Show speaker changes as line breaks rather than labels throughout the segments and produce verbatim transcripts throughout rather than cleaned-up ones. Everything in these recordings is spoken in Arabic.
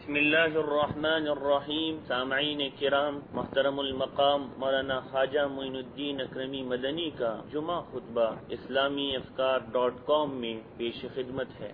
बिस्मिल्लाहिर्रहमानिर्रहीम। सामईन किराम, मोहतरम मकाम मौलाना ख्वाजा मोइनुद्दीन अकरमी मदनी का जुमा खुतबा इस्लामी अफकार डॉट कॉम में पेश खिदमत है।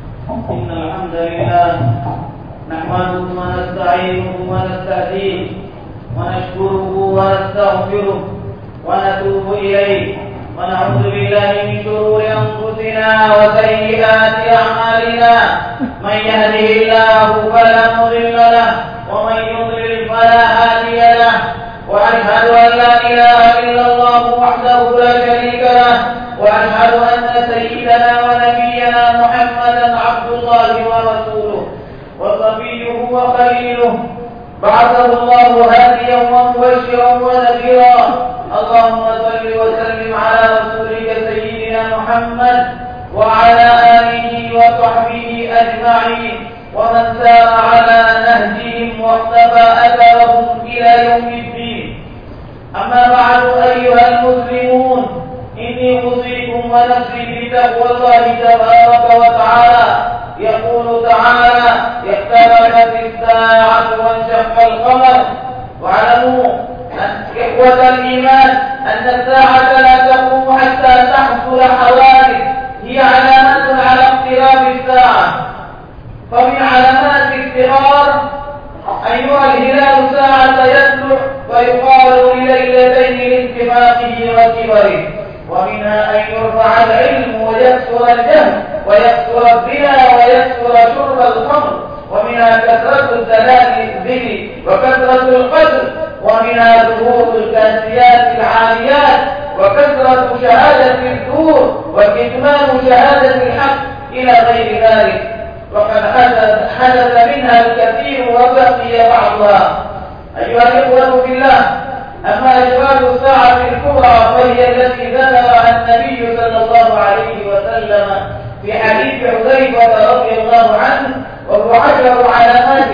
ونعوذ بالله من شرور أنفسنا وسيئات أعمالنا، من يهده الله فلا مضل له ومن يضلل فلا هادي له، وأشهد أن لا إله إلا الله وحده لا شريك له، وأشهد أن سيدنا ونبينا محمدا عبد الله ورسوله وصفيه وخليله، بعثه الله هاديا ومبشرا ونذيرا. اللهم صل وسلم على رسولك سيدنا محمد وعلى آله وصحبه أجمعين، ومن سار على نهجهم واقتفى أثرهم إلى يوم الدين. أما بعد أيها المسلمون، إني أوصيكم ونفسي بتقوى الله تبارك وتعالى. يقول تعالى: اقتربت الساعة وانشق القمر. واعلموا إخوة الإيمان أن الساعة لا تقوم حتى تحصل حوادث هي علامة على اقتراب الساعة. فمن علامات اقتراب أن يرى الهلال ساعة يطلع فيقال لليلتين لانتفاخه وكبره، ومنها أن يرفع العلم ويكثر الجهل ويكثر الزنا ويكثر شرب الخمر، ومنها كثرة الزلازل وكثرة القتل، ومنها ظهور الكاسيات العاليات وكثرة شهادة الزور وكتمان شهادة الحق إلى غير ذلك، وقد حدث منها الكثير وبقي بعضها. أيها الإخوة في الله، أما أشراط الساعة الكبرى فهي التي ذكرها النبي صلى الله عليه وسلم في حديث حذيفة رضي الله عنه، وهو عشر علامات: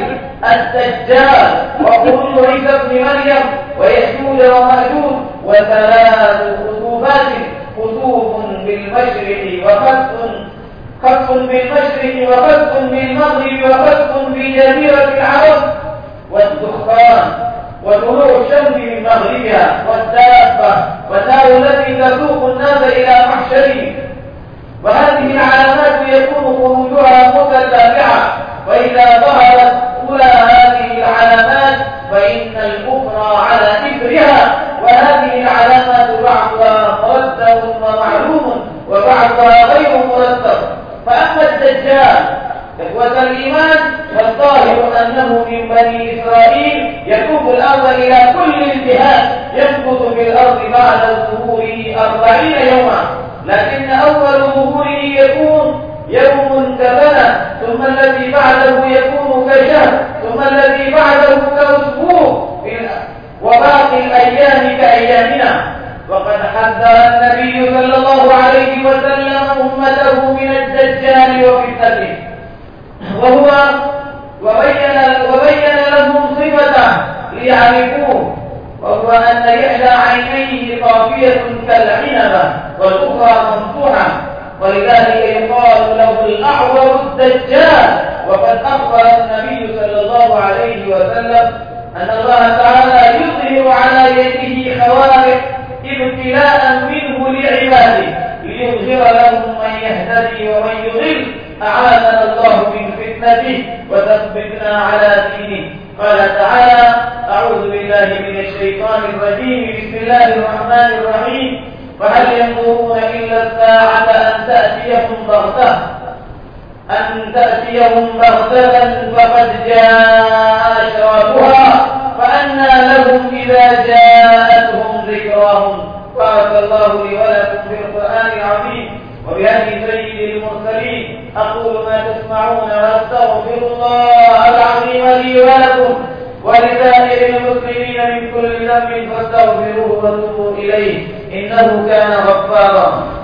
الدجال وخروج عيسى ابن مريم ويأجوج ومأجوج، وثلاث خطوبات: خطوب بالمشرق وخسف خسف بالمشرق وخسف بالمغرب وخسف في جزيرة العرب، والدخان وطلوع الشمس من مغربها، والدابة والنار التي تسوق الناس إلى محشره. وهذه العلامات يكون خروجها متتابعة، وإذا ظهرت أولى هذه العلامات فإن الأخرى على إثرها، وهذه العلامات بعضها مرتب ومعلوم وبعضها غير مرتب. فأما الدجال إخوة الإيمان فالظاهر أنه من بني إسرائيل يكوب الأرض إلى كل الجهات، يمكث في الأرض بعد ظهوره أربعين يوما، لكن أول ظهوره يكون يوم كسنة، ثم الذي بعده يكون كشهر، ثم الذي بعده كأسبوع، وباقي الأيام كأيامنا. وقد حذر النبي صلى الله عليه وسلم أمته من الدجال وفتنته، وهو وبين وبين لهم صفته ليعرفوه، وهو أن إحدى عينيه طافية كالعنبة والأخرى مفتوحة، ولذلك يقال له الأعور الدجال. وقد أخبر النبي صلى الله عليه وسلم أن الله تعالى يظهر على يده خوارق ابتلاء منه لعباده، ليظهر لهم من يهتدي ومن يضل. أعاذنا الله من فتنته وتثبتنا على دينه. قال تعالى: أعوذ بالله من الشيطان الرجيم، بسم الله الرحمن الرحيم. فهل ينظرون إلا الساعة أن تأتيهم بغتة أن تأتيهم بغتة فقد جاء أشراطها، فأنى لهم إذا جاءتهم ذكراهم. بارك الله لي ولكم في القرآن العظيم وبهدي سيد المرسلين. أقول ما تسمعون وأستغفر الله العظيم لي ولكم ولسائر المسلمين من كل ذنب فاستغفروه وتوبوا إليه، إنه كان غفارا.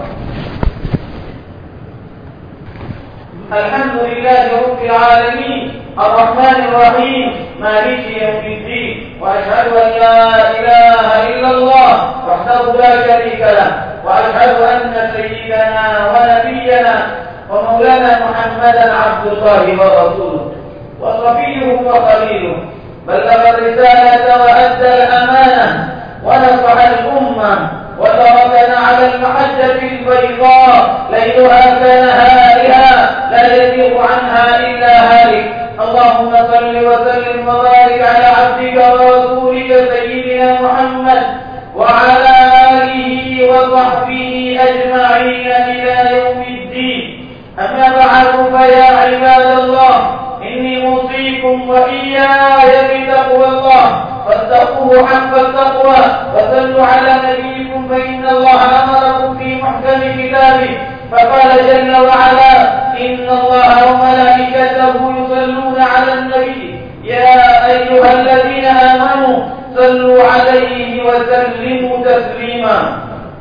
الحمد لله رب العالمين، الرحمن الرحيم، مالك يوم الدين، وأشهد أن لا إله إلا الله وحده لا شريك له، وأشهد أن سيدنا ونبينا ومولانا محمدا عبد الله ورسوله. وصفيه وخليله، بلغ الرسالة وأدى الأمانة ونصح الأمة وتركنا على المحجة البيضاء ليلها كنهارها لا يزيغ عنها إلا هالك. اللهم صل وسلم وبارك على عبدك ورسولك سيدنا محمد وعلى آله وصحبه أجمعين إلى يوم الدين. أما بعد فيا عباد الله، إني أوصيكم وإياي بتقوى الله، فاتقوه حق التقوى وصلوا على نبيكم، فإن الله أمركم في محكم كتابه فقال جل وعلا: إن الله وملائكته يصلون على النبي يا أيها الذين آمنوا صلوا عليه وسلموا تسليما.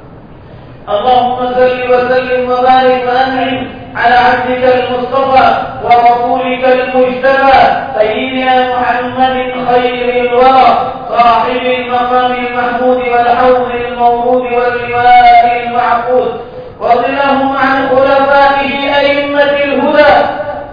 اللهم صل وسلم وبارك وأنعم على عبدك المصطفى ورسولك المجتبى سيدنا محمد خير الورى صاحب المقام المحمود والحوض المورود واللواء المعقود، وصلهم عن خلفائه أئمة الهدى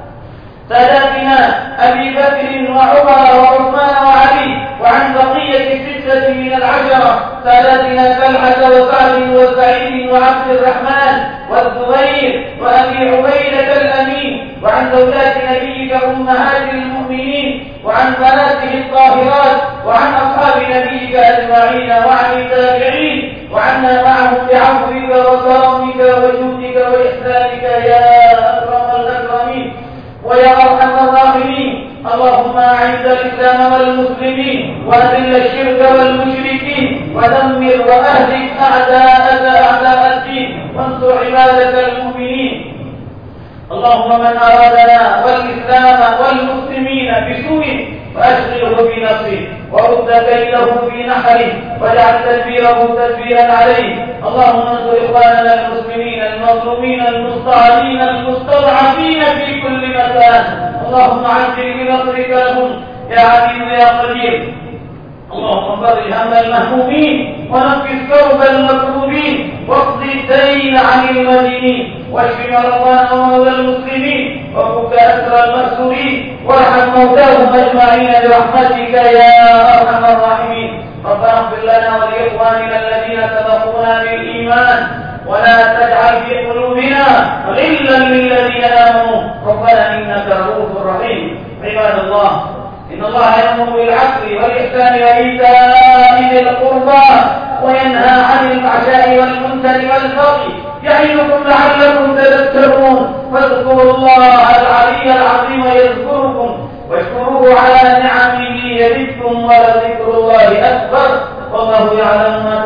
سادتنا أبي بكر وعمر وعثمان وعلي، وعن بقية الستة من العشرة سادتنا طلحة وسعد وسعيد وعبد الرحمن والزبير وأبي عبيدة الأمين، وعن زوجات نبيك أمهات المؤمنين، وعن بناته الطاهرات، وعن أصحاب نبيك أجمعين، وعن التابعين، وعنا معهم بعفوك وكرمك وجودك وإحسانك يا أكرم الأكرمين ويا أرحم الراحمين. اللهم أعز الإسلام والمسلمين وأذل الشرك والمشركين ودمر وأهلك أعداءك أعداء الدين وانصر عبادك المؤمنين. اللهم من أرادنا والإسلام والمسلمين بسوء فأشغله في نفسه ورد كيده في نحره واجعل تدبيره تدبيرا عليه. اللهم انصر إخواننا المسلمين المظلومين المستضعفين المستضعفين في كل مكان. اللهم عجل بنصرك لهم يا عزيز يا قدير. اللهم فرج هم المهمومين ونفس كرب المكروبين واقض الدين عن المدينين واشف مرضانا ومرضى المسلمين وفك أسر المأسورين وارحم موتاهم أجمعين برحمتك يا أرحم الراحمين. ربنا اغفر لنا ولإخواننا الذين سبقونا بالإيمان ولا تجعل في قلوبنا غلا للذين آمنوا ربنا إنك رؤوف رحيم. عباد الله، إن الله يأمر بالعدل والإحسان وإيتاء ذي القربى وينهى عن الفحشاء والمنكر والبغي يعظكم لعلكم تذكرون. فاذكروا الله العلي العظيم يذكركم واشكروه على نعمه يزدكم ولذكر الله أكبر والله يعلم ما